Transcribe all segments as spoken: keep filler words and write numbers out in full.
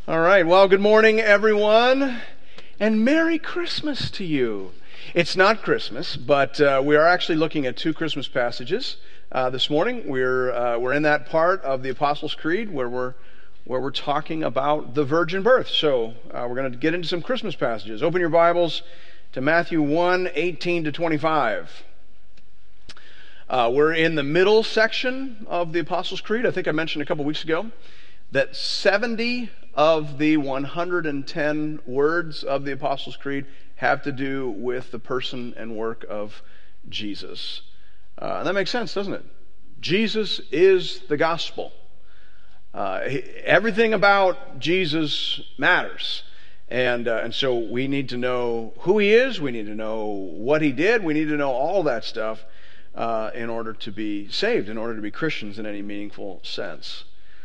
All right, well, good morning, everyone, and Merry Christmas to you. It's not Christmas, but uh, we are actually looking at two Christmas passages uh, this morning. We're uh, we're in that part of the Apostles' Creed where we're where we're talking about the virgin birth. So uh, we're going to get into some Christmas passages. Open your Bibles to Matthew one, eighteen to twenty-five. Uh, we're in the middle section of the Apostles' Creed. I think I mentioned a couple weeks ago that seventy of the one hundred ten words of the Apostles' Creed have to do with the person and work of Jesus. Uh, and that makes sense, doesn't it? Jesus is the gospel. Uh, everything about Jesus matters. And, uh, and so we need to know who he is, we need to know what he did, we need to know all that stuff uh, in order to be saved, in order to be Christians in any meaningful sense.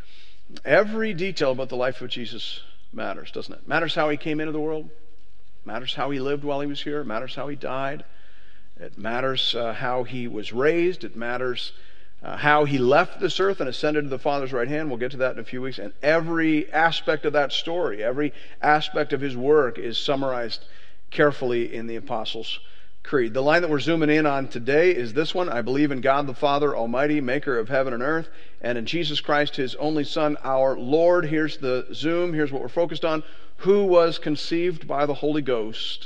Every detail about the life of Jesus matters, doesn't it? Matters how he came into the world. Matters how he lived while he was here. Matters how he died. It matters uh, how he was raised. It matters uh, how he left this earth and ascended to the Father's right hand. We'll get to that in a few weeks. And every aspect of that story, every aspect of his work is summarized carefully in the Apostles' Creed. The line that we're zooming in on today is this one: I believe in God the Father Almighty, maker of heaven and earth, and in Jesus Christ, his only Son, our Lord. Here's the zoom. Here's what we're focused on. Who was conceived by the Holy Ghost,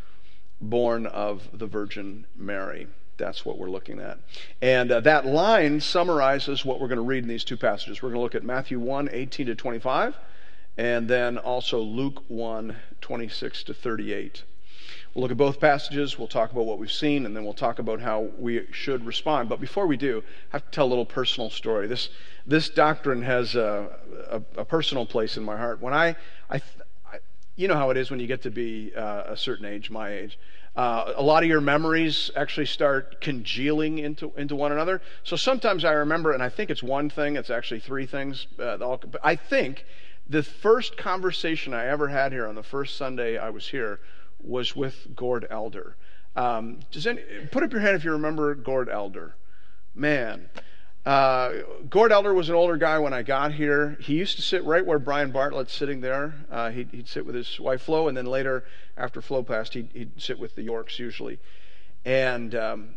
born of the Virgin Mary. That's what we're looking at. And uh, that line summarizes what we're going to read in these two passages. We're going to look at Matthew one, eighteen to twenty-five, and then also Luke one, twenty-six to thirty-eight. We'll look at both passages, we'll talk about what we've seen, and then we'll talk about how we should respond. But before we do, I have to tell a little personal story. This this doctrine has a, a, a personal place in my heart. When I, I, I, you know how it is when you get to be uh, a certain age, my age. Uh, a lot of your memories actually start congealing into, into one another. So sometimes I remember, and I think it's one thing, it's actually three things. Uh, all, but I think the first conversation I ever had here on the first Sunday I was here was with Gord Elder. Um, does any, put up your hand if you remember Gord Elder. Man, uh, Gord Elder was an older guy when I got here. He used to sit right where Brian Bartlett's sitting there. Uh, he'd, he'd sit with his wife Flo, and then later, after Flo passed, he'd, he'd sit with the Yorks usually. And um,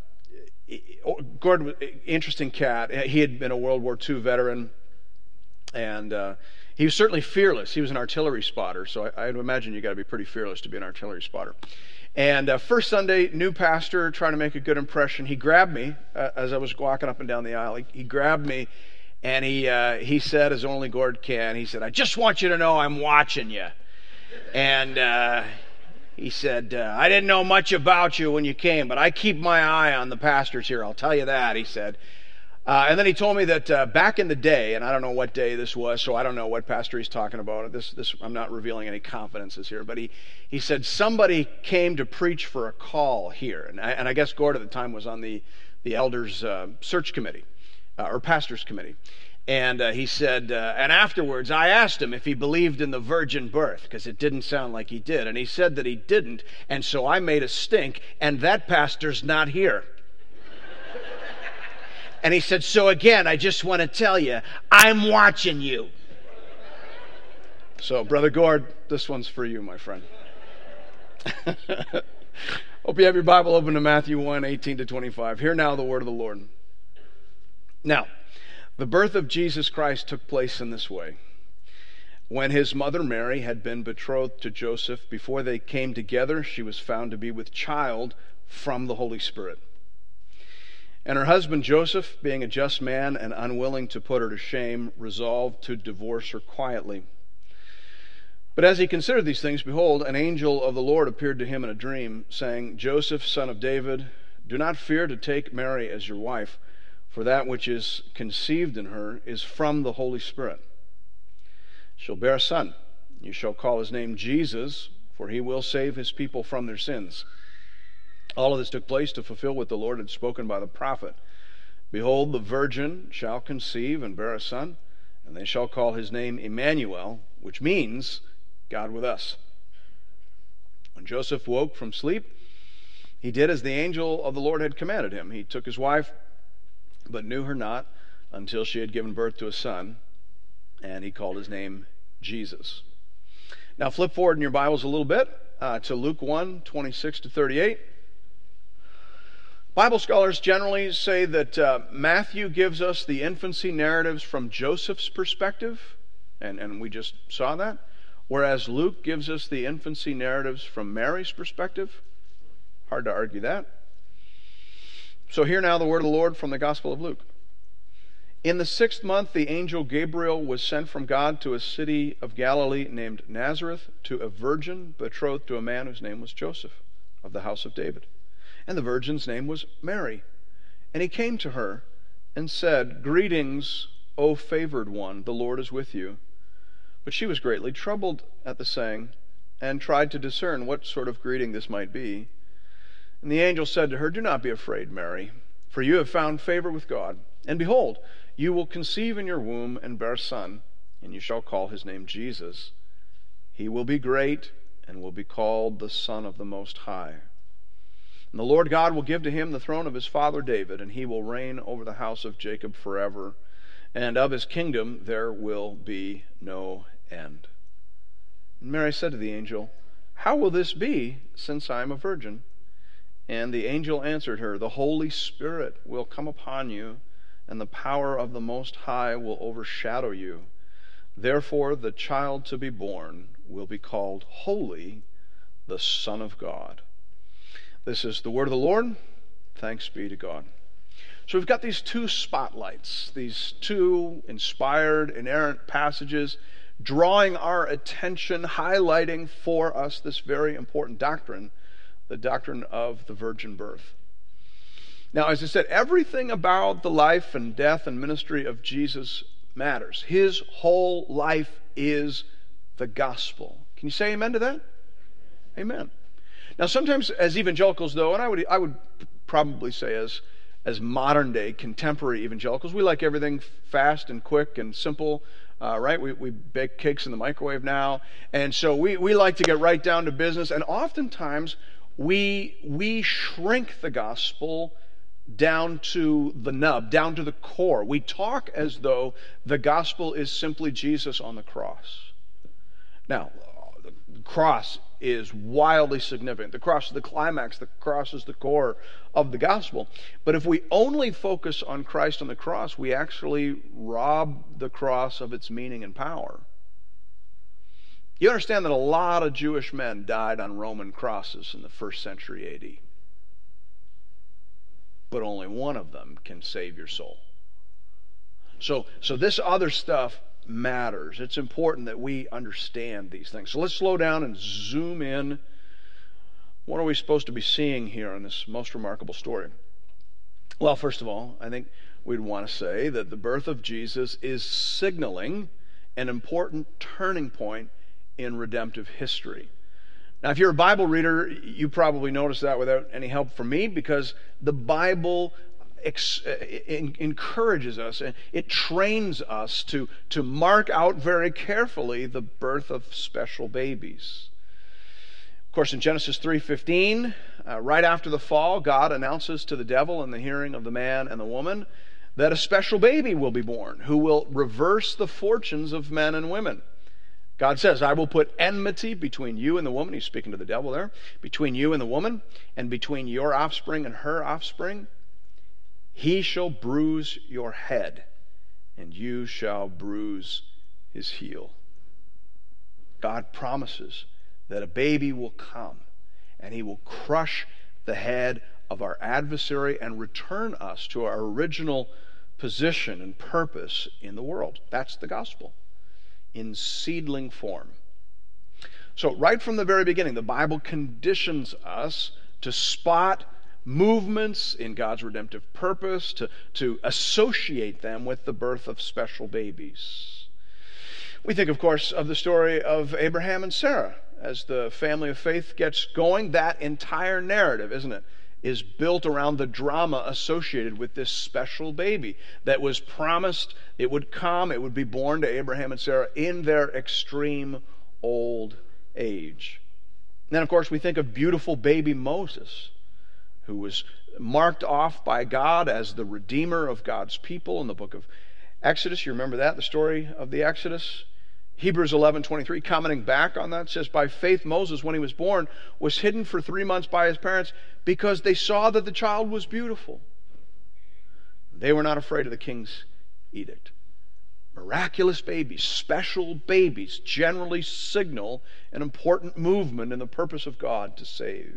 Gord was an interesting cat. He had been a World War Two veteran, and uh, he was certainly fearless. He was an artillery spotter, so I, I'd imagine you got to be pretty fearless to be an artillery spotter. And uh, first Sunday, new pastor, trying to make a good impression. He grabbed me uh, as I was walking up and down the aisle. He, he grabbed me, and he uh, he said, as only Gord can, he said, "I just want you to know I'm watching you." And uh, he said, uh, "I didn't know much about you when you came, but I keep my eye on the pastors here. I'll tell you that," he said. Uh, and then he told me that uh, back in the day, and I don't know what day this was, so I don't know what pastor he's talking about. This, this, I'm not revealing any confidences here, but he, he said somebody came to preach for a call here. And I, and I guess Gord at the time was on the, the elders' uh, search committee, uh, or pastor's committee. And uh, he said, uh, and afterwards I asked him if he believed in the virgin birth, because it didn't sound like he did. And he said that he didn't, and so I made a stink, and that pastor's not here. And he said, so again, I just want to tell you, I'm watching you. So, Brother Gord, this one's for you, my friend. Hope you have your Bible open to Matthew one, eighteen to twenty-five. Hear now the word of the Lord. Now, the birth of Jesus Christ took place in this way. When his mother Mary had been betrothed to Joseph, before they came together, she was found to be with child from the Holy Spirit. And her husband Joseph, being a just man and unwilling to put her to shame, resolved to divorce her quietly. But as he considered these things, behold, an angel of the Lord appeared to him in a dream, saying, Joseph, son of David, do not fear to take Mary as your wife, for that which is conceived in her is from the Holy Spirit. She'll bear a son. You shall call his name Jesus, for he will save his people from their sins. All of this took place to fulfill what the Lord had spoken by the prophet. Behold, the virgin shall conceive and bear a son, and they shall call his name Emmanuel, which means God with us. When Joseph woke from sleep, he did as the angel of the Lord had commanded him. He took his wife, but knew her not until she had given birth to a son, and he called his name Jesus. Now flip forward in your Bibles a little bit uh, to Luke one, twenty-six to thirty-eight. Bible scholars generally say that uh, Matthew gives us the infancy narratives from Joseph's perspective, and, and we just saw that, whereas Luke gives us the infancy narratives from Mary's perspective. Hard to argue that. So hear now the word of the Lord from the Gospel of Luke. In the sixth month, the angel Gabriel was sent from God to a city of Galilee named Nazareth, to a virgin betrothed to a man whose name was Joseph, of the house of David. And the virgin's name was Mary. And he came to her and said, "Greetings, O favored one, the Lord is with you." But she was greatly troubled at the saying, and tried to discern what sort of greeting this might be. And the angel said to her, "Do not be afraid, Mary, for you have found favor with God. And behold, you will conceive in your womb and bear a son, and you shall call his name Jesus. He will be great and will be called the Son of the Most High. And the Lord God will give to him the throne of his father David, and he will reign over the house of Jacob forever, and of his kingdom there will be no end." And Mary said to the angel, "How will this be, since I am a virgin?" And the angel answered her, "The Holy Spirit will come upon you, and the power of the Most High will overshadow you. Therefore the child to be born will be called Holy, the Son of God." This is the word of the Lord. Thanks be to God. So we've got these two spotlights, these two inspired, inerrant passages drawing our attention, highlighting for us this very important doctrine, the doctrine of the virgin birth. Now, as I said, everything about the life and death and ministry of Jesus matters. His whole life is the gospel. Can you say amen to that? Amen. Now, sometimes as evangelicals, though, and I would I would probably say as as modern-day contemporary evangelicals, we like everything fast and quick and simple, uh, right? We we bake cakes in the microwave now, and so we, we like to get right down to business. And oftentimes we we shrink the gospel down to the nub, down to the core. We talk as though the gospel is simply Jesus on the cross. Now, the cross is wildly significant. The cross is the climax. The cross is the core of the gospel. But if we only focus on Christ on the cross, we actually rob the cross of its meaning and power. You understand that a lot of Jewish men died on Roman crosses in the first century A D. But only one of them can save your soul. So, so this other stuff matters. It's important that we understand these things. So let's slow down and zoom in. What are we supposed to be seeing here in this most remarkable story? Well, first of all, I think we'd want to say that the birth of Jesus is signaling an important turning point in redemptive history. Now, if you're a Bible reader, you probably noticed that without any help from me, because the Bible Ex- encourages us, and it trains us to, to mark out very carefully the birth of special babies. Of course, in Genesis three fifteen, uh, right after the fall, God announces to the devil in the hearing of the man and the woman that a special baby will be born who will reverse the fortunes of men and women. God says, "I will put enmity between you and the woman," he's speaking to the devil there, "between you and the woman, and between your offspring and her offspring. He shall bruise your head, and you shall bruise his heel." God promises that a baby will come, and he will crush the head of our adversary and return us to our original position and purpose in the world. That's the gospel, in seedling form. So right from the very beginning, the Bible conditions us to spot movements in God's redemptive purpose, to, to associate them with the birth of special babies. We think, of course, of the story of Abraham and Sarah as the family of faith gets going. That entire narrative, isn't it, is built around the drama associated with this special baby that was promised it would come, it would be born to Abraham and Sarah in their extreme old age. And then, of course, we think of beautiful baby Moses, who was marked off by God as the redeemer of God's people in the book of Exodus. You remember that, the story of the Exodus? Hebrews eleven twenty-three, commenting back on that, says, by faith Moses, when he was born, was hidden for three months by his parents because they saw that the child was beautiful. They were not afraid of the king's edict. Miraculous babies, special babies, generally signal an important movement in the purpose of God to save.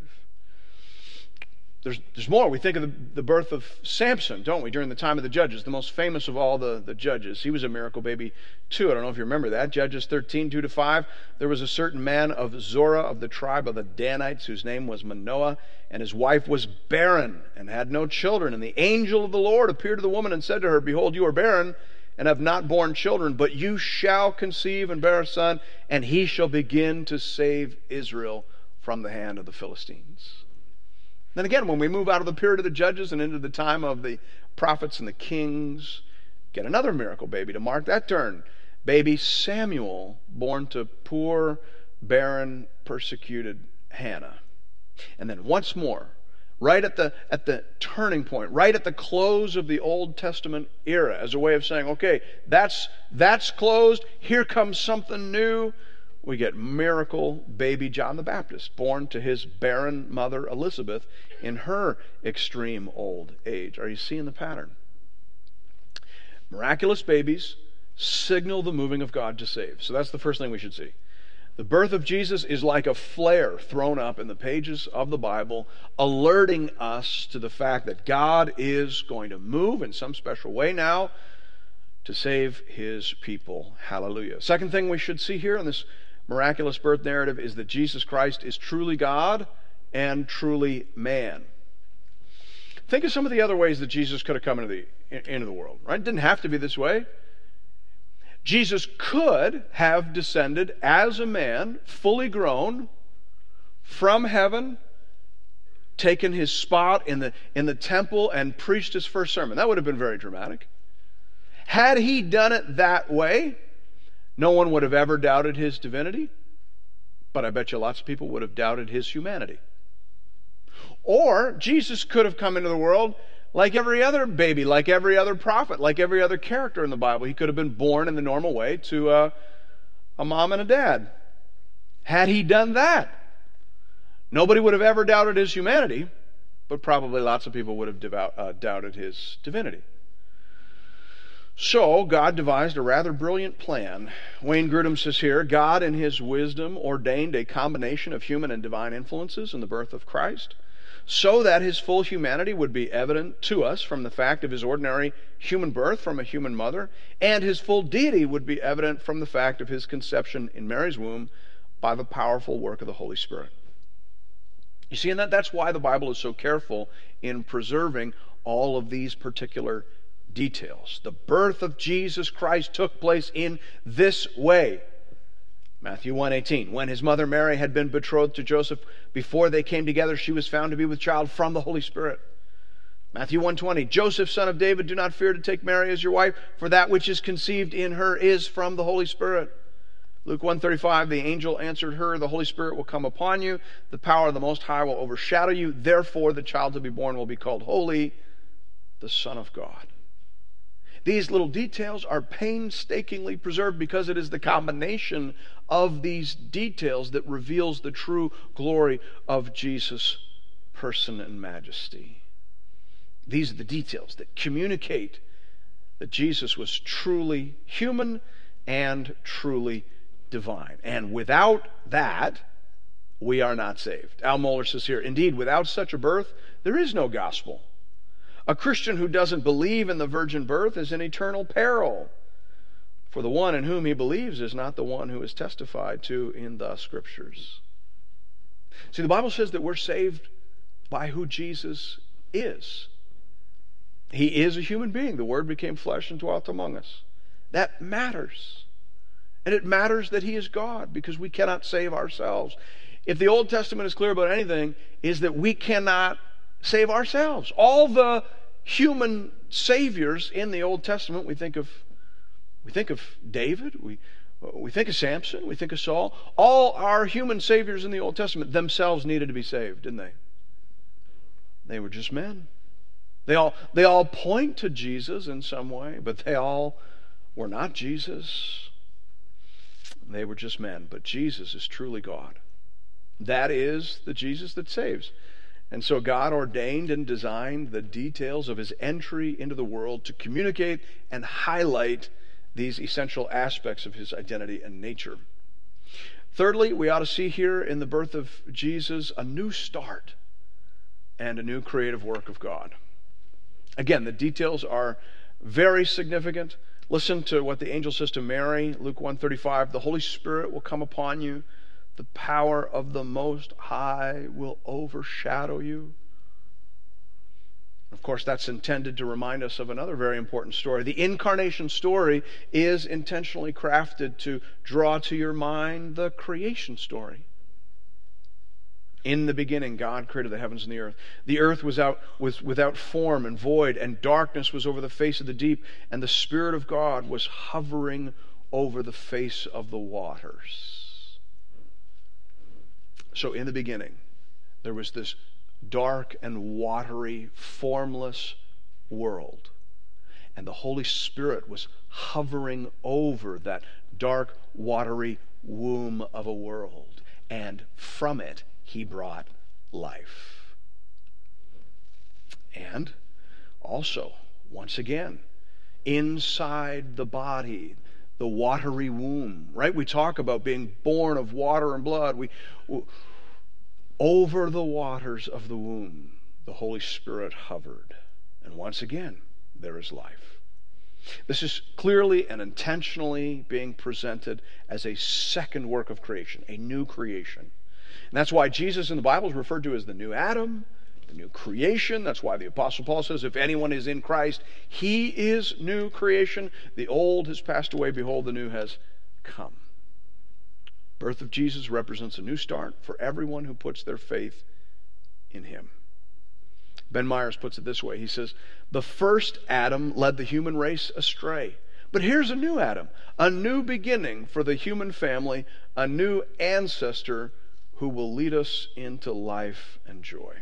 There's, there's more. We think of the, the birth of Samson, don't we, during the time of the Judges, the most famous of all the, the judges. He was a miracle baby too. I don't know if you remember that. Judges thirteen, two to five. There was a certain man of Zorah of the tribe of the Danites whose name was Manoah, and his wife was barren and had no children. And the angel of the Lord appeared to the woman and said to her, behold, you are barren and have not borne children, but you shall conceive and bear a son, and he shall begin to save Israel from the hand of the Philistines. Then again, when we move out of the period of the Judges and into the time of the prophets and the kings, get another miracle baby to mark that turn. Baby Samuel, born to poor, barren, persecuted Hannah. And then once more, right at the at the turning point, right at the close of the Old Testament era, as a way of saying, okay, that's that's closed, here comes something new. We get miracle baby John the Baptist, born to his barren mother Elizabeth in her extreme old age. Are you seeing the pattern? Miraculous babies signal the moving of God to save. So that's the first thing we should see. The birth of Jesus is like a flare thrown up in the pages of the Bible, alerting us to the fact that God is going to move in some special way now to save his people. Hallelujah. Second thing we should see here in this miraculous birth narrative is that Jesus Christ is truly God and truly man. Think of some of the other ways that Jesus could have come into the, into the world, right? It didn't have to be this way. Jesus could have descended as a man, fully grown, from heaven, taken his spot in the, in the temple and preached his first sermon. That would have been very dramatic. Had he done it that way, no one would have ever doubted his divinity, but I bet you lots of people would have doubted his humanity. Or Jesus could have come into the world like every other baby, like every other prophet, like every other character in the Bible. He could have been born in the normal way to a, a mom and a dad. Had he done that, nobody would have ever doubted his humanity, but probably lots of people would have devout, uh, doubted his divinity. So, God devised a rather brilliant plan. Wayne Grudem says here, God in his wisdom ordained a combination of human and divine influences in the birth of Christ, so that his full humanity would be evident to us from the fact of his ordinary human birth from a human mother, and his full deity would be evident from the fact of his conception in Mary's womb by the powerful work of the Holy Spirit. You see, and that, that's why the Bible is so careful in preserving all of these particular details. The birth of Jesus Christ took place in this way. Matthew one eighteen, when his mother Mary had been betrothed to Joseph, before they came together, she was found to be with child from the Holy Spirit. Matthew one twenty, Joseph, son of David, do not fear to take Mary as your wife, for that which is conceived in her is from the Holy Spirit. Luke one thirty-five, the angel answered her, the Holy Spirit will come upon you, the power of the Most High will overshadow you, therefore the child to be born will be called Holy, the Son of God. These little details are painstakingly preserved because it is the combination of these details that reveals the true glory of Jesus' person and majesty. These are the details that communicate that Jesus was truly human and truly divine. And without that, we are not saved. Al Mohler says here, indeed, without such a birth, there is no gospel. A Christian who doesn't believe in the virgin birth is in eternal peril, for the one in whom he believes is not the one who is testified to in the Scriptures. See, the Bible says that we're saved by who Jesus is. He is a human being. The Word became flesh and dwelt among us. That matters. And it matters that he is God, because we cannot save ourselves. If the Old Testament is clear about anything, is that we cannot save ourselves. All the human saviors in the Old Testament, we think of we think of David, we we think of Samson, we think of Saul. All our human saviors in the Old Testament themselves needed to be saved, didn't they? They were just men. They all they all point to Jesus in some way, but they all were not Jesus. They were just men, but Jesus is truly God. That is the Jesus that saves. And so God ordained and designed the details of his entry into the world to communicate and highlight these essential aspects of his identity and nature. Thirdly, we ought to see here in the birth of Jesus a new start and a new creative work of God. Again, the details are very significant. Listen to what the angel says to Mary, Luke one thirty-five, the Holy Spirit will come upon you. The power of the Most High will overshadow you. Of course, that's intended to remind us of another very important story. The incarnation story is intentionally crafted to draw to your mind the creation story. In the beginning, God created the heavens and the earth. The earth was out was without form and void, and darkness was over the face of the deep, and the Spirit of God was hovering over the face of the waters. So in the beginning, there was this dark and watery, formless world. And the Holy Spirit was hovering over that dark, watery womb of a world. And from it, he brought life. And also, once again, inside the body, the watery womb, right? We talk about being born of water and blood. We, we over the waters of the womb, the Holy Spirit hovered. And once again, there is life. This is clearly and intentionally being presented as a second work of creation, a new creation. And that's why Jesus in the Bible is referred to as the new Adam, the new creation. That's why the Apostle Paul says, if anyone is in Christ, he is new creation. The old has passed away. Behold, the new has come. Birth of Jesus represents a new start for everyone who puts their faith in him. Ben Myers puts it this way. He says, the first Adam led the human race astray. But here's a new Adam, a new beginning for the human family, a new ancestor who will lead us into life and joy.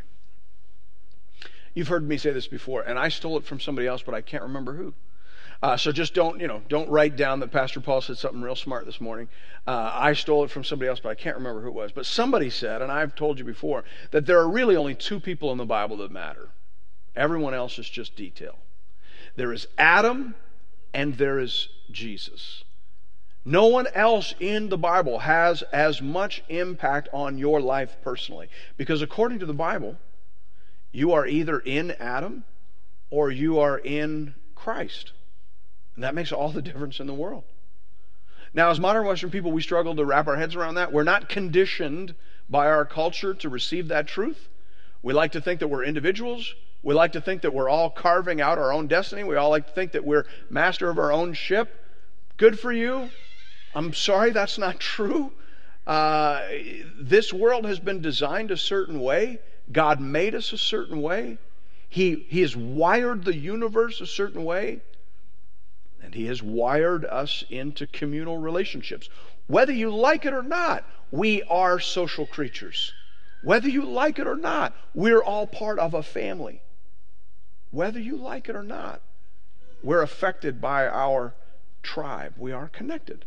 You've heard me say this before, and I stole it from somebody else, but I can't remember who. Uh, so just don't, you know, don't write down that Pastor Paul said something real smart this morning. Uh, I stole it from somebody else, but I can't remember who it was. But somebody said, and I've told you before, that there are really only two people in the Bible that matter. Everyone else is just detail. There is Adam and there is Jesus. No one else in the Bible has as much impact on your life personally. Because according to the Bible, you are either in Adam or you are in Christ. And that makes all the difference in the world. Now, as modern Western people, we struggle to wrap our heads around that. We're not conditioned by our culture to receive that truth. We like to think that we're individuals. We like to think that we're all carving out our own destiny. We all like to think that we're master of our own ship. Good for you. I'm sorry, that's not true. Uh, this world has been designed a certain way. God made us a certain way. He, he has wired the universe a certain way. And he has wired us into communal relationships. Whether you like it or not, we are social creatures. Whether you like it or not, we're all part of a family. Whether you like it or not, we're affected by our tribe. We are connected.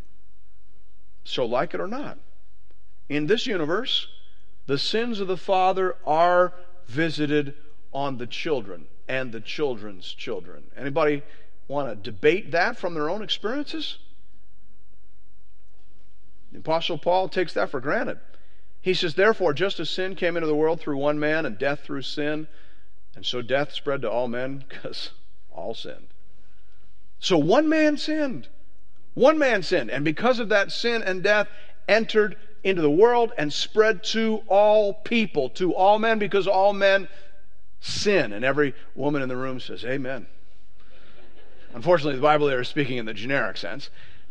So like it or not, in this universe, the sins of the father are visited on the children and the children's children. Anybody want to debate that from their own experiences? The Apostle Paul takes that for granted. He says, therefore, just as sin came into the world through one man and death through sin, and so death spread to all men because all sinned. So one man sinned. One man sinned. And because of that, sin and death entered into the world and spread to all people, to all men, because all men sin. And every woman in the room says, amen. Unfortunately, the Bible there is speaking in the generic sense.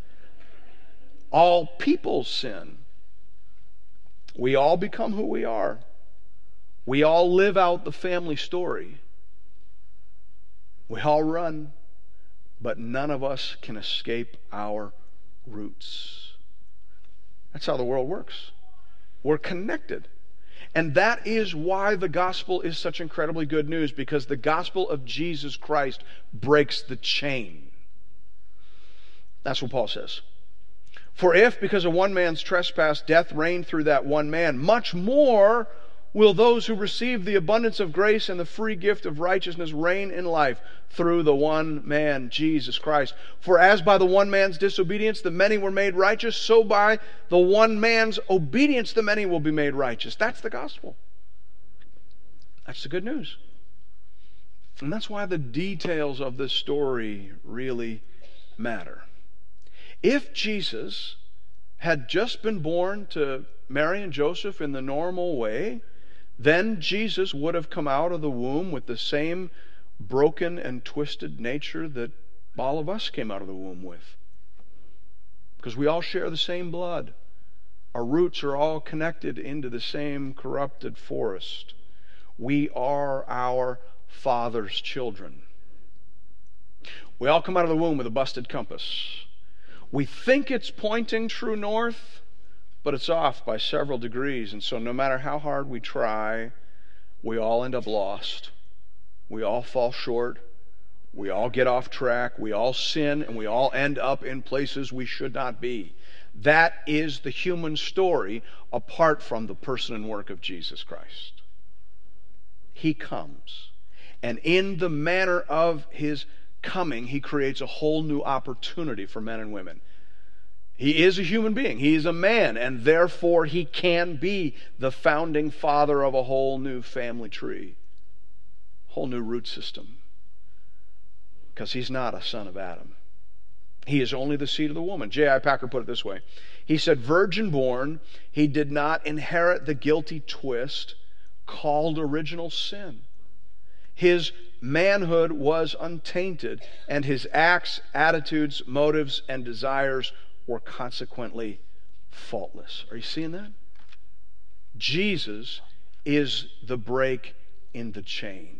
All people sin. We all become who we are. We all live out the family story. We all run, but none of us can escape our roots. That's how the world works. We're connected. And that is why the gospel is such incredibly good news, because the gospel of Jesus Christ breaks the chain. That's what Paul says. For if, because of one man's trespass, death reigned through that one man, much more will those who receive the abundance of grace and the free gift of righteousness reign in life through the one man, Jesus Christ. For as by the one man's disobedience the many were made righteous, so by the one man's obedience the many will be made righteous. That's the gospel. That's the good news. And that's why the details of this story really matter. If Jesus had just been born to Mary and Joseph in the normal way, then Jesus would have come out of the womb with the same broken and twisted nature that all of us came out of the womb with. Because we all share the same blood. Our roots are all connected into the same corrupted forest. We are our Father's children. We all come out of the womb with a busted compass. We think it's pointing true north, but it's off by several degrees. And so no matter how hard we try, we all end up lost. We all fall short. We all get off track. We all sin, and we all end up in places we should not be. That is the human story apart from the person and work of Jesus Christ. He comes. And in the manner of His coming, He creates a whole new opportunity for men and women. He is a human being. He is a man, and therefore He can be the founding father of a whole new family tree, whole new root system. Because He's not a son of Adam. He is only the seed of the woman. J I Packer put it this way. He said, virgin born, He did not inherit the guilty twist called original sin. His manhood was untainted, and His acts, attitudes, motives, and desires were consequently faultless. Are you seeing that? Jesus is the break in the chain.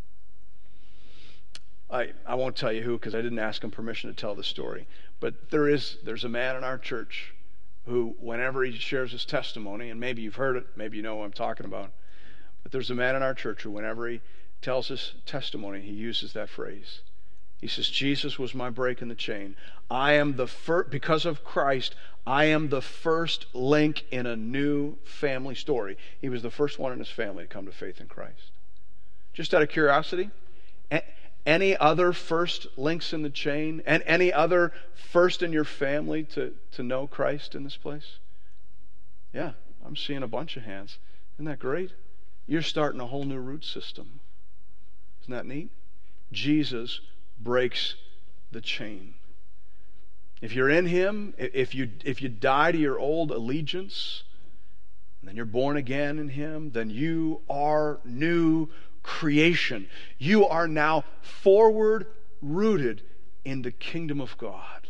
I, I won't tell you who, because I didn't ask him permission to tell the story. But there is there's a man in our church who, whenever he shares his testimony, and maybe you've heard it, maybe you know what I'm talking about, but there's a man in our church who, whenever he tells his testimony, he uses that phrase. He says, Jesus was my break in the chain. I am the first, because of Christ, I am the first link in a new family story. He was the first one in his family to come to faith in Christ. Just out of curiosity, any other first links in the chain? And any other first in your family to, to know Christ in this place? Yeah, I'm seeing a bunch of hands. Isn't that great? You're starting a whole new root system. Isn't that neat? Jesus breaks the chain. If you're in Him, if you if you die to your old allegiance, and then you're born again in Him, then you are new creation. You are now forward rooted in the kingdom of God.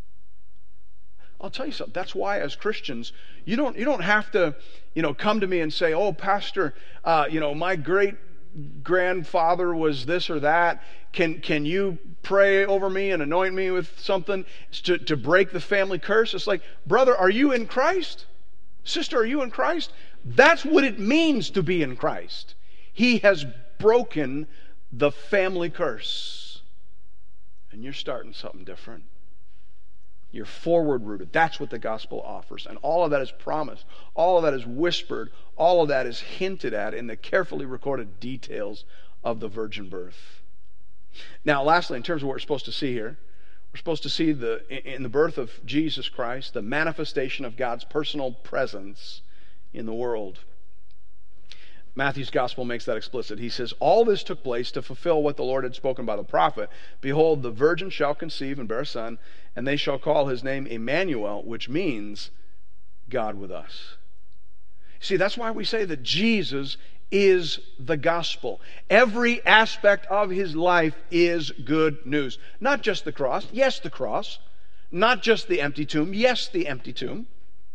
I'll tell you something. That's why, as Christians, you don't you don't have to, you know, come to me and say, "Oh, Pastor, uh, you know, my great grandfather was this or that. Can can you pray over me and anoint me with something to, to break the family curse?" It's like, brother, are you in Christ? Sister, are you in Christ? That's what it means to be in Christ. He has broken the family curse. And you're starting something different. You're forward rooted. That's what the gospel offers. And all of that is promised. All of that is whispered. All of that is hinted at in the carefully recorded details of the virgin birth. Now, lastly, in terms of what we're supposed to see here, we're supposed to see the in the birth of Jesus Christ, the manifestation of God's personal presence in the world. Matthew's gospel makes that explicit. He says, all this took place to fulfill what the Lord had spoken by the prophet. Behold, the virgin shall conceive and bear a son, and they shall call his name Emmanuel, which means God with us. See, that's why we say that Jesus is the gospel. Every aspect of His life is good news. Not just the cross. Yes, the cross. Not just the empty tomb. Yes, the empty tomb.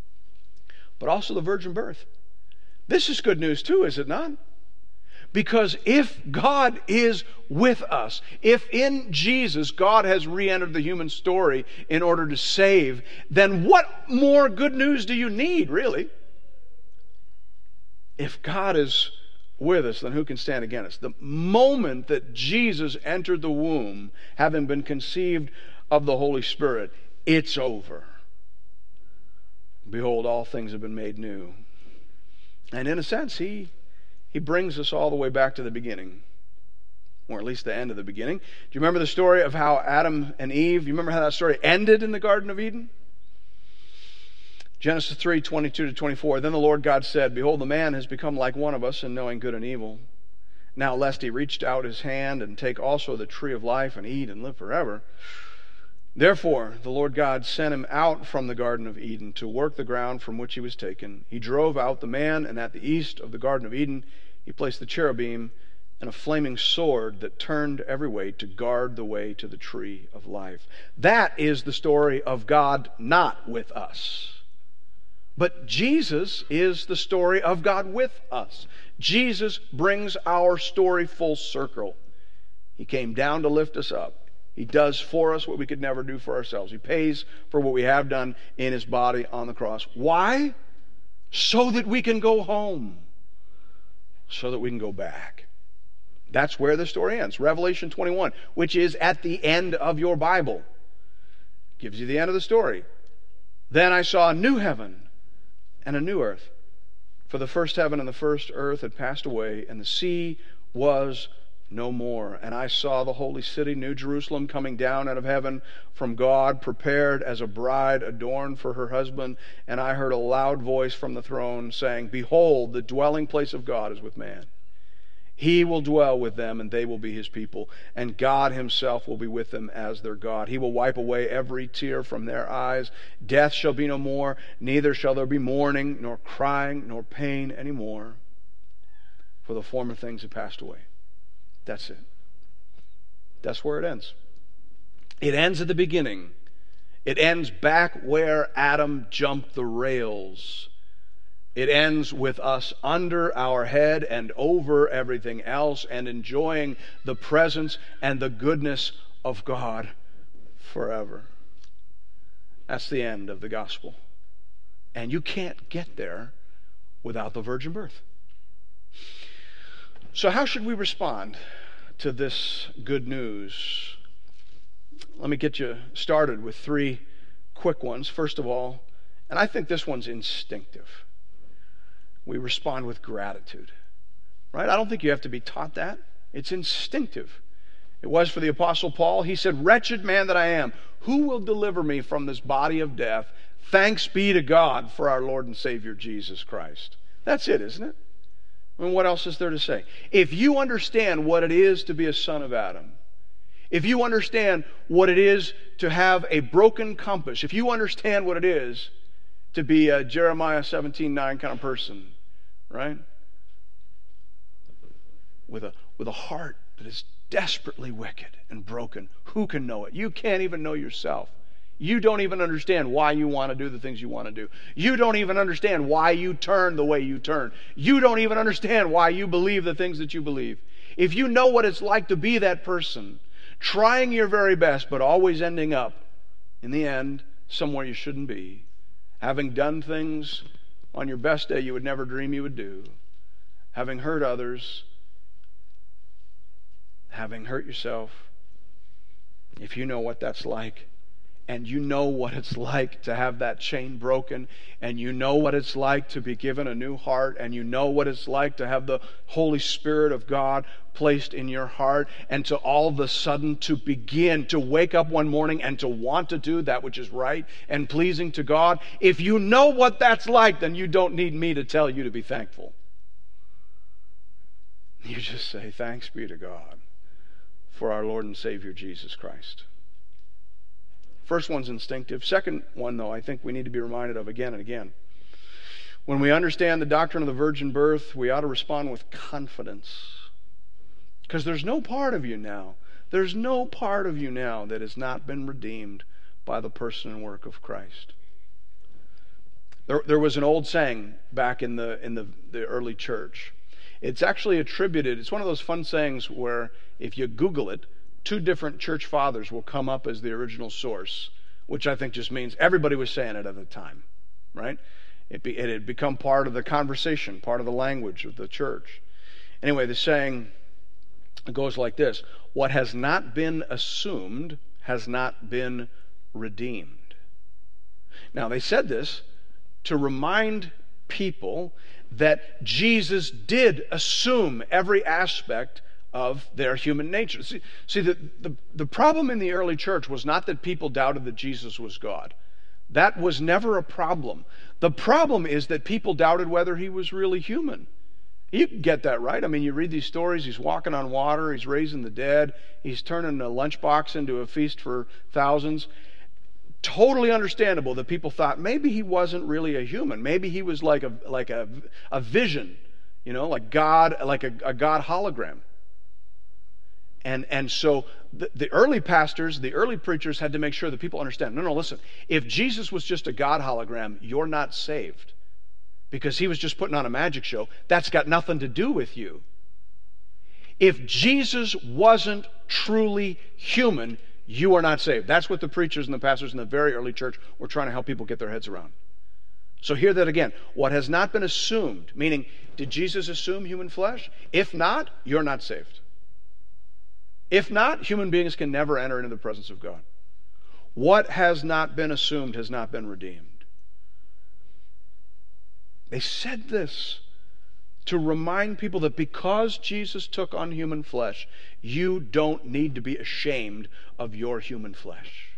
But also the virgin birth. This is good news too, is it not? Because if God is with us, if in Jesus God has re-entered the human story in order to save, then what more good news do you need, really? If God is with us, then who can stand against us? The moment that Jesus entered the womb, having been conceived of the Holy Spirit, it's over. Behold, all things have been made new. And in a sense, he, he brings us all the way back to the beginning, or at least the end of the beginning. Do you remember the story of how Adam and Eve, you remember how that story ended in the Garden of Eden? Genesis three, twenty-two to twenty-four. Then the Lord God said, Behold, the man has become like one of us in knowing good and evil. Now lest he reached out his hand and take also the tree of life and eat and live forever. Therefore the Lord God sent him out from the Garden of Eden to work the ground from which he was taken. He drove out the man, and at the east of the Garden of Eden he placed the cherubim and a flaming sword that turned every way to guard the way to the tree of life. That is the story of God not with us. But Jesus is the story of God with us. Jesus brings our story full circle. He came down to lift us up. He does for us what we could never do for ourselves. He pays for what we have done in His body on the cross. Why? So that we can go home. So that we can go back. That's where the story ends. Revelation twenty-one, which is at the end of your Bible, gives you the end of the story. Then I saw a new heaven and a new earth. For the first heaven and the first earth had passed away, and the sea was no more. And I saw the holy city, New Jerusalem, coming down out of heaven from God, prepared as a bride adorned for her husband. And I heard a loud voice from the throne saying, Behold, the dwelling place of God is with man. He will dwell with them, and they will be His people. And God Himself will be with them as their God. He will wipe away every tear from their eyes. Death shall be no more, neither shall there be mourning, nor crying, nor pain any more. For the former things have passed away. That's it. That's where it ends. It ends at the beginning. It ends back where Adam jumped the rails. It ends with us under our head and over everything else and enjoying the presence and the goodness of God forever. That's the end of the gospel. And you can't get there without the virgin birth. So how should we respond to this good news? Let me get you started with three quick ones. First of all, and I think this one's instinctive, we respond with gratitude. Right? I don't think you have to be taught that. It's instinctive. It was for the Apostle Paul. He said, Wretched man that I am, who will deliver me from this body of death? Thanks be to God for our Lord and Savior Jesus Christ. That's it, isn't it? I mean, what else is there to say? If you understand what it is to be a son of Adam, if you understand what it is to have a broken compass, if you understand what it is to be a Jeremiah seventeen nine kind of person, right? With a, with a heart that is desperately wicked and broken. Who can know it? You can't even know yourself. You don't even understand why you want to do the things you want to do. You don't even understand why you turn the way you turn. You don't even understand why you believe the things that you believe. If you know what it's like to be that person, trying your very best, but always ending up, in the end, somewhere you shouldn't be, having done things on your best day you would never dream you would do, having hurt others, having hurt yourself, if you know what that's like, and you know what it's like to have that chain broken, and you know what it's like to be given a new heart, and you know what it's like to have the Holy Spirit of God placed in your heart, and to all of a sudden to begin to wake up one morning and to want to do that which is right and pleasing to God. If you know what that's like, then you don't need me to tell you to be thankful. You just say, thanks be to God for our Lord and Savior Jesus Christ. First one's instinctive. Second one, though, I think we need to be reminded of again and again. When we understand the doctrine of the virgin birth, we ought to respond with confidence. Because there's no part of you now, there's no part of you now that has not been redeemed by the person and work of Christ. There, there was an old saying back in the in the, the early church. It's actually attributed, it's one of those fun sayings where if you Google it, two different church fathers will come up as the original source, which I think just means everybody was saying it at the time, right? It, be, it had become part of the conversation, part of the language of the church. Anyway, the saying goes like this: what has not been assumed has not been redeemed. Now, they said this to remind people that Jesus did assume every aspect of their human nature. See, see the, the, the problem in the early church was not that people doubted that Jesus was God. That was never a problem. The problem is that people doubted whether he was really human. You can get that, right? I mean, you read these stories, he's walking on water, he's raising the dead, he's turning a lunchbox into a feast for thousands. Totally understandable that people thought maybe he wasn't really a human. Maybe he was like a like a, a vision, you know, like God, like a, a God hologram. And and so the, the early pastors, the early preachers had to make sure that people understand, no, no, listen, if Jesus was just a God hologram, you're not saved. Because he was just putting on a magic show. That's got nothing to do with you. If Jesus wasn't truly human, you are not saved. That's what the preachers and the pastors in the very early church were trying to help people get their heads around. So hear that again. What has not been assumed, meaning, did Jesus assume human flesh? If not, you're not saved. If not, human beings can never enter into the presence of God. What has not been assumed has not been redeemed. They said this to remind people that because Jesus took on human flesh, you don't need to be ashamed of your human flesh.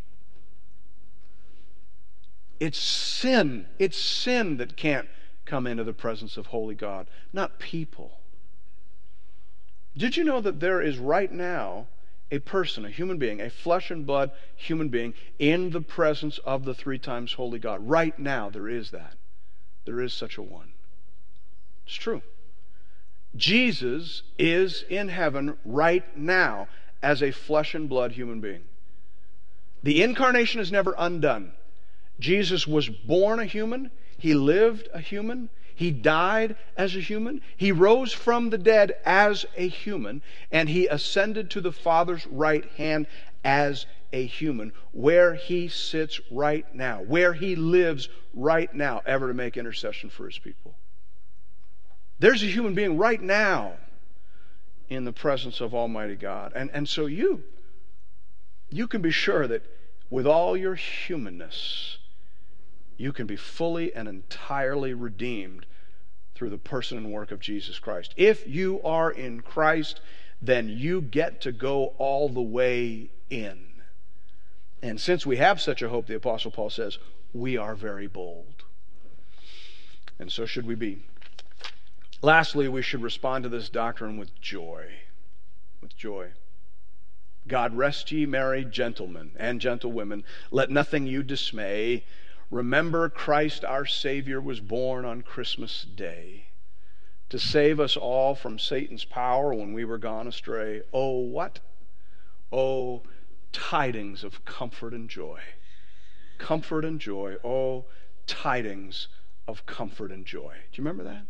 It's sin. It's sin that can't come into the presence of holy God, not people. Did you know that there is right now a person, a human being, a flesh and blood human being in the presence of the three times holy God? Right now there is that. There is such a one. It's true. Jesus is in heaven right now as a flesh and blood human being. The incarnation is never undone. Jesus was born a human. He lived a human. He died as a human. He rose from the dead as a human. And he ascended to the Father's right hand as a human, where he sits right now, where he lives right now, ever to make intercession for his people. There's a human being right now in the presence of Almighty God. And, and so you, you can be sure that with all your humanness, you can be fully and entirely redeemed through the person and work of Jesus Christ. If you are in Christ, then you get to go all the way in. And since we have such a hope, the Apostle Paul says, we are very bold. And so should we be. Lastly, we should respond to this doctrine with joy. With joy. God rest ye merry gentlemen and gentlewomen. Let nothing you dismay. Remember Christ our Savior was born on Christmas Day to save us all from Satan's power when we were gone astray. Oh, what? Oh, tidings of comfort and joy. Comfort and joy. Oh, tidings of comfort and joy. Do you remember that?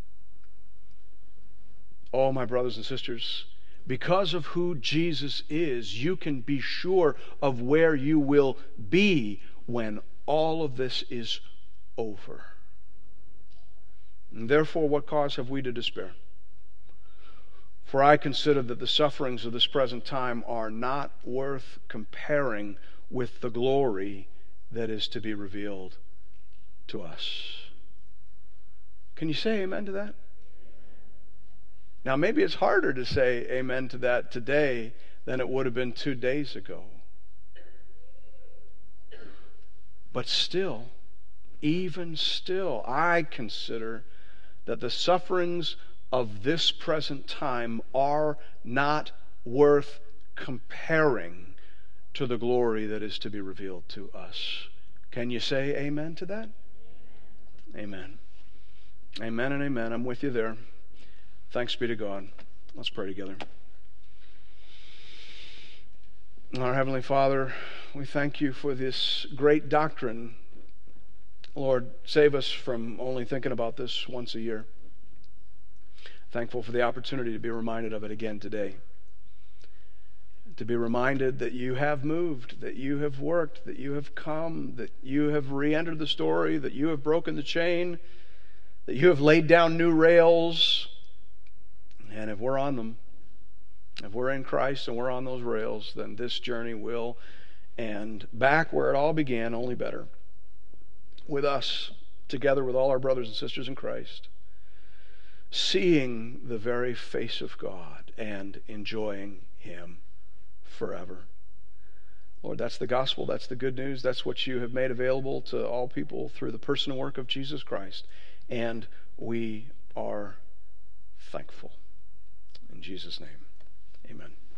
Oh, my brothers and sisters, because of who Jesus is, you can be sure of where you will be when all of this is over. And therefore, what cause have we to despair? For I consider that the sufferings of this present time are not worth comparing with the glory that is to be revealed to us. Can you say amen to that? Now, maybe it's harder to say amen to that today than it would have been two days ago. But still, even still, I consider that the sufferings of this present time are not worth comparing to the glory that is to be revealed to us. Can you say amen to that? Amen. Amen and amen. I'm with you there. Thanks be to God. Let's pray together. Our Heavenly Father, we thank you for this great doctrine. Lord, save us from only thinking about this once a year. Thankful for the opportunity to be reminded of it again today. To be reminded that you have moved, that you have worked, that you have come, that you have re-entered the story, that you have broken the chain, that you have laid down new rails. And if we're on them, if we're in Christ and we're on those rails, then this journey will end back where it all began, only better. With us together with all our brothers and sisters in Christ, seeing the very face of God and enjoying Him forever. Lord, that's the gospel. That's the good news. That's what you have made available to all people through the person and work of Jesus Christ. And we are thankful. In Jesus' name, amen.